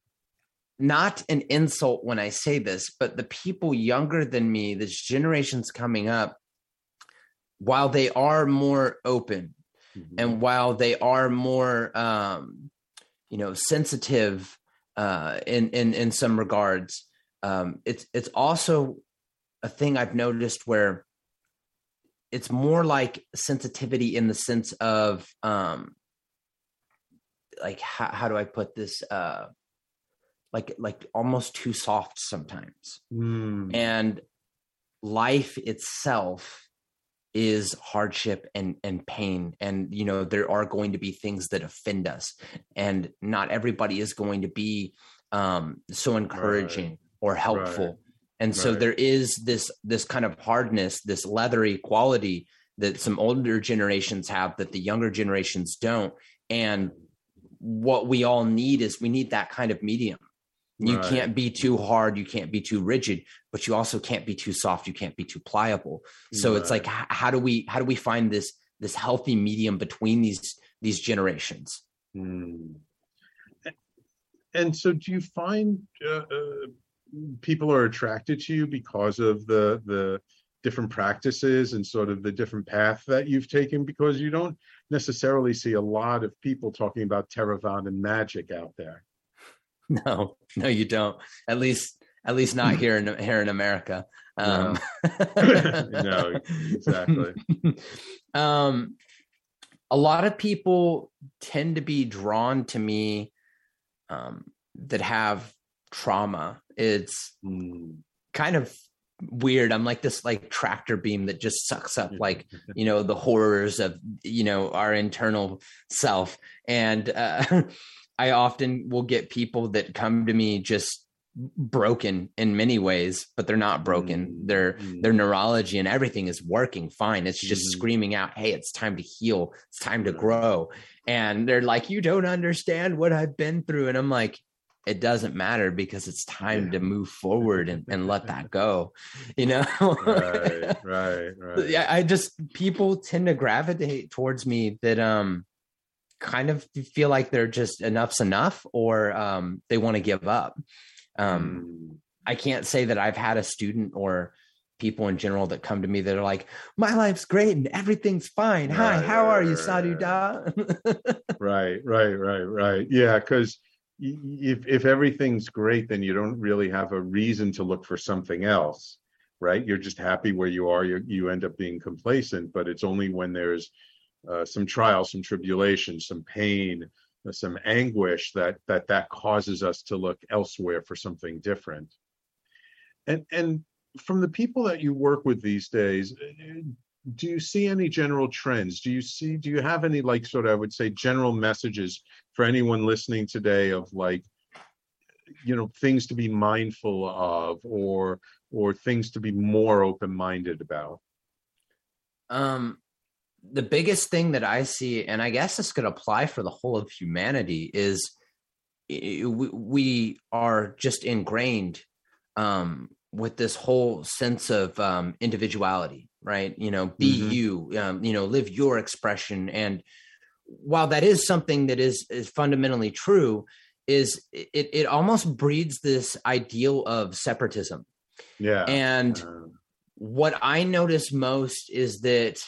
not an insult when I say this, but the people younger than me, this generation's coming up, while they are more open, mm-hmm. and while they are more, um, you know, sensitive, uh, in, in, in some regards, um, it's, it's also a thing I've noticed where it's more like sensitivity in the sense of, um, like, how, how do I put this? Uh, like, like almost too soft sometimes. Mm. And life itself is hardship and, and pain. And, you know, there are going to be things that offend us, and not everybody is going to be, um, so encouraging right. or helpful. Right. And so right. there is this, this kind of hardness, this leathery quality that some older generations have that the younger generations don't. And what we all need is we need that kind of medium. You right. can't be too hard. You can't be too rigid, but you also can't be too soft. You can't be too pliable. So right. it's like, h- how do we, how do we find this, this healthy medium between these, these generations? Hmm. And so do you find, uh, uh, people are attracted to you because of the the different practices and sort of the different path that you've taken? Because you don't necessarily see a lot of people talking about Theravada and magic out there. No, no, you don't. At least, at least not here in here in America. Um, no. no, exactly. Um, a lot of people tend to be drawn to me, um, that have trauma. It's mm. kind of weird. I'm like this like tractor beam that just sucks up like, you know, the horrors of, you know, our internal self. And uh, I often will get people that come to me just broken in many ways, but they're not broken. Mm. Their mm. their neurology and everything is working fine. It's just mm. screaming out, hey, it's time to heal. It's time to grow. And they're like, you don't understand what I've been through. And I'm like, it doesn't matter, because it's time yeah. to move forward and, and let that go, you know? right, right, right. Yeah, I just, people tend to gravitate towards me that um kind of feel like they're just enough's enough, or um they want to give up. Um, mm. I can't say that I've had a student or people in general that come to me that are like, my life's great and everything's fine. Right, Hi, how right, are you, Sadhu Da? right, right, right, right. Yeah, because if if everything's great, then you don't really have a reason to look for something else, right? You're just happy where you are. You you end up being complacent, but it's only when there's uh, some trial, some tribulation, some pain, some anguish that that that causes us to look elsewhere for something different. And and from the people that you work with these days, do you see any general trends? Do you see, do you have any like sort of, I would say, general messages for anyone listening today of like, you know, things to be mindful of, or or things to be more open-minded about? Um, the biggest thing that I see, and I guess this could apply for the whole of humanity, is we are just ingrained um, with this whole sense of um, individuality, right? You know, be mm-hmm. you, um, you know, live your expression. And while that is something that is, is fundamentally true, is it, it almost breeds this ideal of separatism. Yeah. And uh, what I notice most is that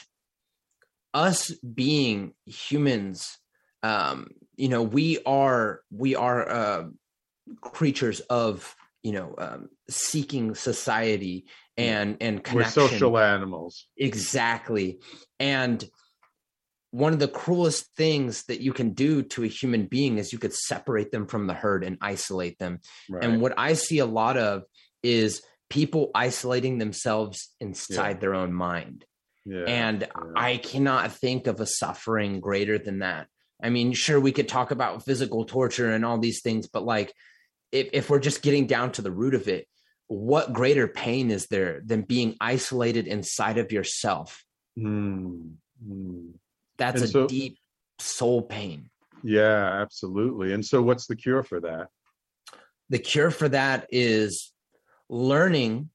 us being humans, um, you know, we are, we are uh, creatures of, you know, um, seeking society and, and connection. We're social animals. Exactly. And one of the cruelest things that you can do to a human being is you could separate them from the herd and isolate them. Right. And what I see a lot of is people isolating themselves inside yeah. their own mind. Yeah. And yeah. I cannot think of a suffering greater than that. I mean, sure, we could talk about physical torture and all these things, but like, if, if we're just getting down to the root of it, what greater pain is there than being isolated inside of yourself? Mm. Mm. That's and a so, deep soul pain. Yeah, absolutely. And so what's the cure for that? The cure for that is learning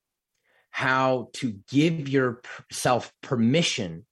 how to give yourself permission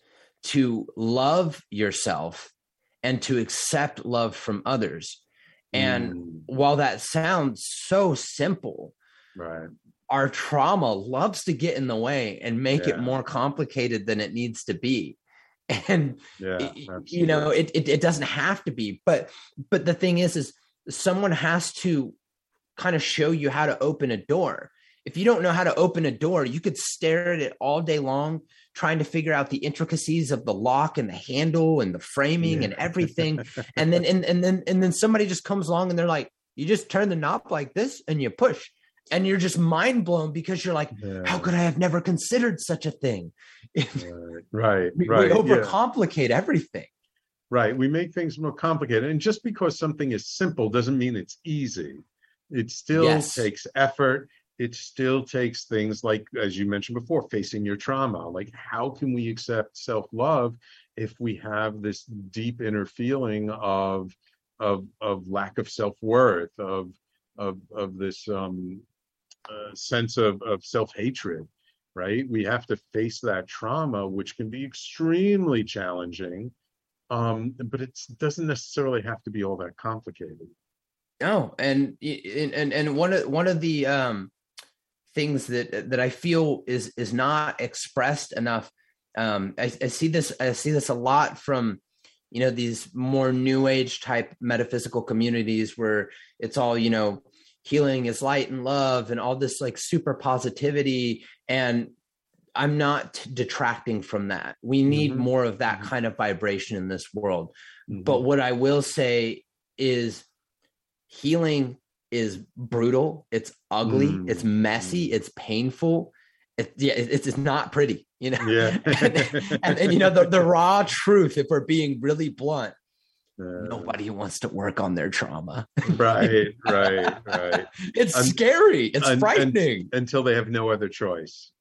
to love yourself and to accept love from others. And mm. while that sounds so simple, right, our trauma loves to get in the way and make yeah. it more complicated than it needs to be. And, yeah, you know, it, it it doesn't have to be. But but the thing is, is someone has to kind of show you how to open a door. If you don't know how to open a door, you could stare at it all day long, trying to figure out the intricacies of the lock and the handle and the framing yeah. and everything. And then and, and then and then somebody just comes along and they're like, you just turn the knob like this and you push. And you're just mind blown because you're like, yeah. how could I have never considered such a thing? right, right. we, right. we overcomplicate yeah. everything. Right. We make things more complicated. And just because something is simple doesn't mean it's easy. It still yes. takes effort. It still takes things like, as you mentioned before, facing your trauma. Like, how can we accept self-love if we have this deep inner feeling of of of lack of self-worth, of of of this um, uh, sense of of self-hatred, right? We have to face that trauma, which can be extremely challenging, um, but it doesn't necessarily have to be all that complicated. No, and and and one of one of the um, things that that I feel is is not expressed enough. Um, I, I see this I see this a lot from, you know, these more new age type metaphysical communities where it's all, you know, healing is light and love and all this like super positivity. And I'm not detracting from that. We need mm-hmm. more of that kind of vibration in this world. Mm-hmm. But what I will say is healing is brutal. It's ugly. Mm. It's messy. It's painful. It, yeah, it, it's, it's not pretty, you know? Yeah. and, and, and, you know, the, the raw truth, if we're being really blunt, uh, nobody wants to work on their trauma. Right, right, right. It's un- scary. It's un- frightening. Un- until they have no other choice.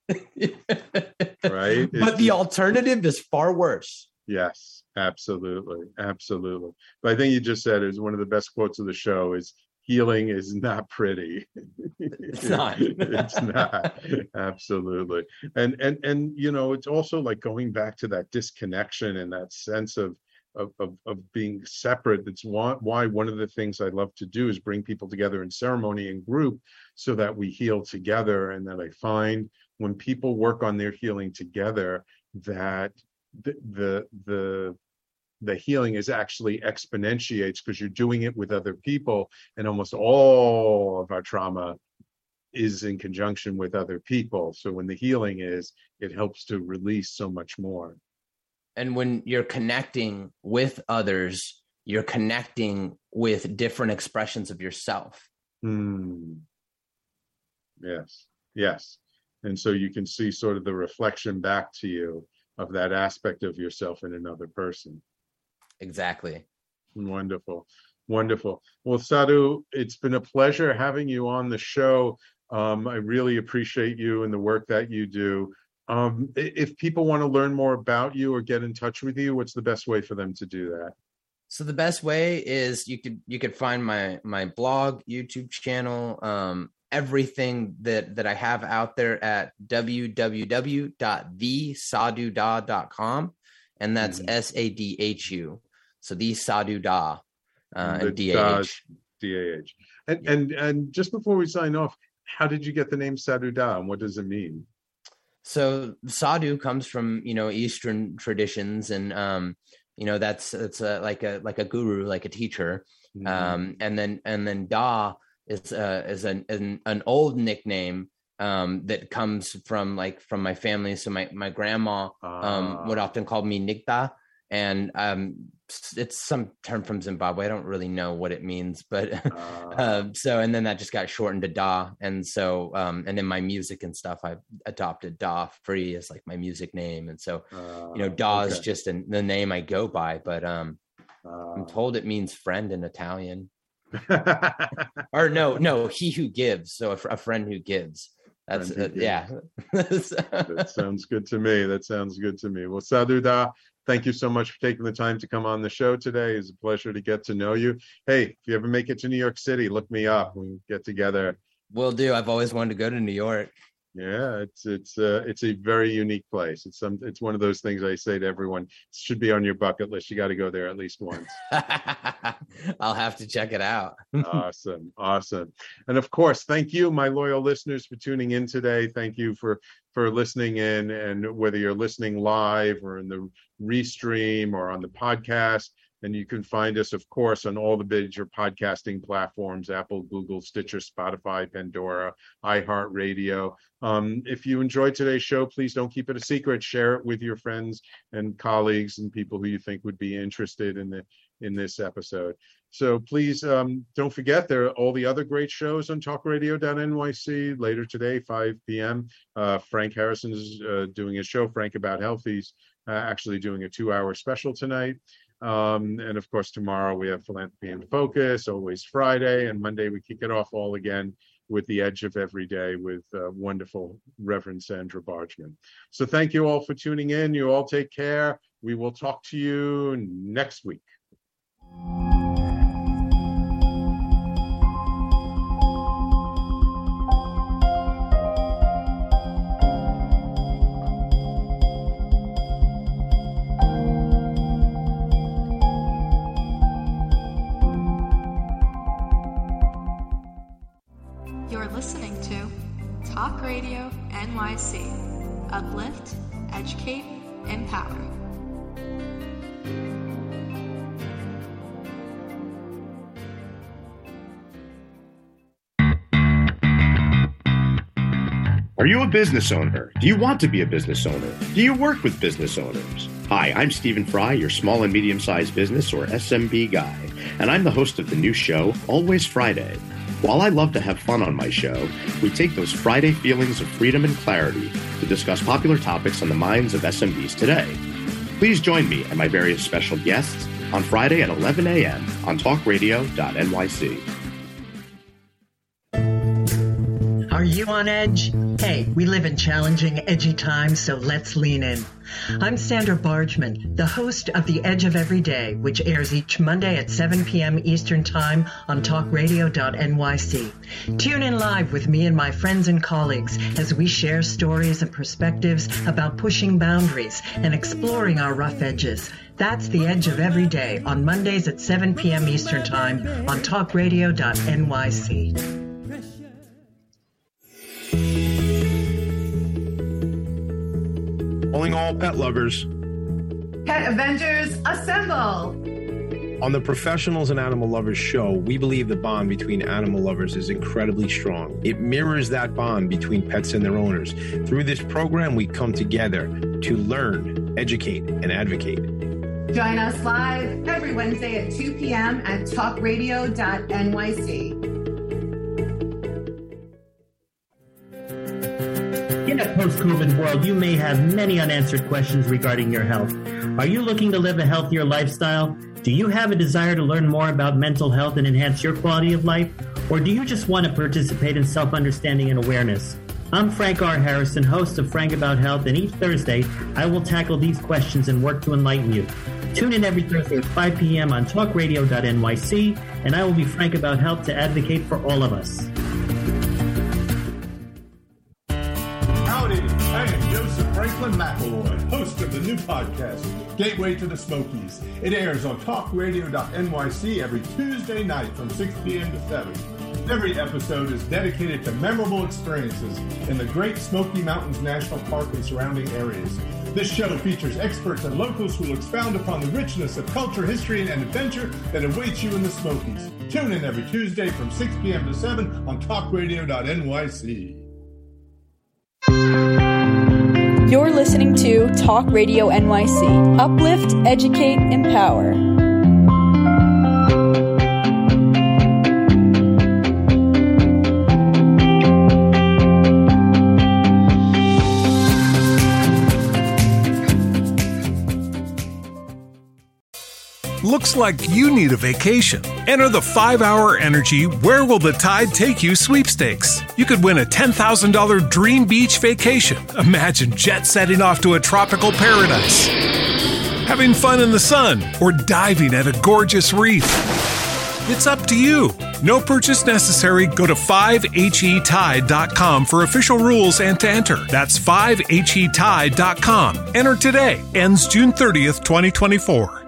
Right? But the alternative is far worse. Yes, absolutely. Absolutely. But I think you just said is one of the best quotes of the show is healing is not pretty. It's not. It's not. Absolutely. And and and you know, it's also like going back to that disconnection and that sense of of of, of being separate. That's why, why one of the things I love to do is bring people together in ceremony and group so that we heal together. And that I find when people work on their healing together, that the the the the healing is actually exponentiates because you're doing it with other people, and almost all of our trauma is in conjunction with other people. So when the healing is, it helps to release so much more. And when you're connecting with others, you're connecting with different expressions of yourself. Hmm. Yes, yes. And so you can see sort of the reflection back to you of that aspect of yourself in another person. Exactly. Wonderful. Wonderful. Well, Sadhu, it's been a pleasure having you on the show. Um, I really appreciate you and the work that you do. Um, if people want to learn more about you or get in touch with you, what's the best way for them to do that? So the best way is you could you could find my my blog, YouTube channel, um, everything that that I have out there at w w w dot the sadhu da dot com, and that's mm-hmm. S A D H U. So the Sadhu Da, uh, and D A H. D A H. And, yeah. and and just before we sign off, how did you get the name Sadhu Da, and what does it mean? So sadhu comes from, you know, Eastern traditions, and um, you know, that's it's a, like a like a guru, like a teacher, mm-hmm. um, and then and then Da is uh, is an, an an old nickname um, that comes from like from my family. So my my grandma um, would often call me Nigta. And um, it's some term from Zimbabwe. I don't really know what it means, but uh, uh, so, and then that just got shortened to Da. And so, um, and in my music and stuff, I've adopted Da Free as like my music name. And so, uh, you know, Da okay. is just an, the name I go by, but um, uh, I'm told it means friend in Italian. Or no, no, he who gives. So a, a friend who gives. That's uh, yeah. That sounds good to me. That sounds good to me. Well, Sadhu Da, thank you so much for taking the time to come on the show today. It's a pleasure to get to know you. Hey, if you ever make it to New York City, look me up. We can get together. Will do. I've always wanted to go to New York. Yeah, it's it's uh, it's a very unique place. It's some it's one of those things I say to everyone. It should be on your bucket list. You got to go there at least once. I'll have to check it out. Awesome, awesome. And of course, thank you, my loyal listeners, for tuning in today. Thank you for for listening in, and whether you're listening live or in the restream or on the podcast. And you can find us, of course, on all the major podcasting platforms: Apple, Google, Stitcher, Spotify, Pandora, iHeartRadio. Um, if you enjoyed today's show, please don't keep it a secret. Share it with your friends and colleagues and people who you think would be interested in the in this episode. So please um, don't forget, there are all the other great shows on talk radio dot N Y C later today, five p.m. Uh, Frank Harrison is uh, doing a show, Frank About Health. He's uh, actually doing a two-hour special tonight. Um, and of course, tomorrow we have Philanthropy in Focus, always Friday, and Monday we kick it off all again with The Edge of Every Day with uh, wonderful Reverend Sandra Bargman. So thank you all for tuning in. You all take care. We will talk to you next week. Listening to Talk Radio N Y C. Uplift, educate, empower. Are you a business owner? Do you want to be a business owner? Do you work with business owners? Hi, I'm Stephen Fry, your small and medium-sized business or S M B guy, and I'm the host of the new show, Always Friday. While I love to have fun on my show, we take those Friday feelings of freedom and clarity to discuss popular topics on the minds of S M Bs today. Please join me and my various special guests on Friday at eleven a.m. on talk radio dot N Y C. Are you on edge? Hey, we live in challenging, edgy times, so let's lean in. I'm Sandra Bargman, the host of The Edge of Every Day, which airs each Monday at seven p.m. Eastern Time on talk radio dot N Y C. Tune in live with me and my friends and colleagues as we share stories and perspectives about pushing boundaries and exploring our rough edges. That's The Edge of Every Day on Mondays at seven p.m. Eastern Time on talk radio dot N Y C. Calling all pet lovers. Pet Avengers, assemble! On the Professionals and Animal Lovers show, we believe the bond between animal lovers is incredibly strong. It mirrors that bond between pets and their owners. Through this program, we come together to learn, educate, and advocate. Join us live every Wednesday at two p.m. at talk radio dot N Y C. In a post-COVID world, you may have many unanswered questions regarding your health. Are you looking to live a healthier lifestyle? Do you have a desire to learn more about mental health and enhance your quality of life? Or do you just want to participate in self-understanding and awareness? I'm Frank R. Harrison, host of Frank About Health, and each Thursday, I will tackle these questions and work to enlighten you. Tune in every Thursday at five p.m. on talk radio dot N Y C, and I will be frank about health to advocate for all of us. I am Joseph Franklin McElroy, host of the new podcast, Gateway to the Smokies. It airs on talk radio dot N Y C every Tuesday night from six p.m. to seven. Every episode is dedicated to memorable experiences in the Great Smoky Mountains National Park and surrounding areas. This show features experts and locals who will expound upon the richness of culture, history, and adventure that awaits you in the Smokies. Tune in every Tuesday from six p.m. to seven on talk radio dot N Y C. You're listening to Talk Radio N Y C. Uplift, educate, empower. Looks like you need a vacation. Enter the five hour Energy Where Will the Tide Take You sweepstakes. You could win a ten thousand dollars dream beach vacation. Imagine jet setting off to a tropical paradise, having fun in the sun, or diving at a gorgeous reef. It's up to you. No purchase necessary. Go to five H E tide dot com for official rules and to enter. That's five H E tide dot com. Enter today. Ends June thirtieth, twenty twenty-four.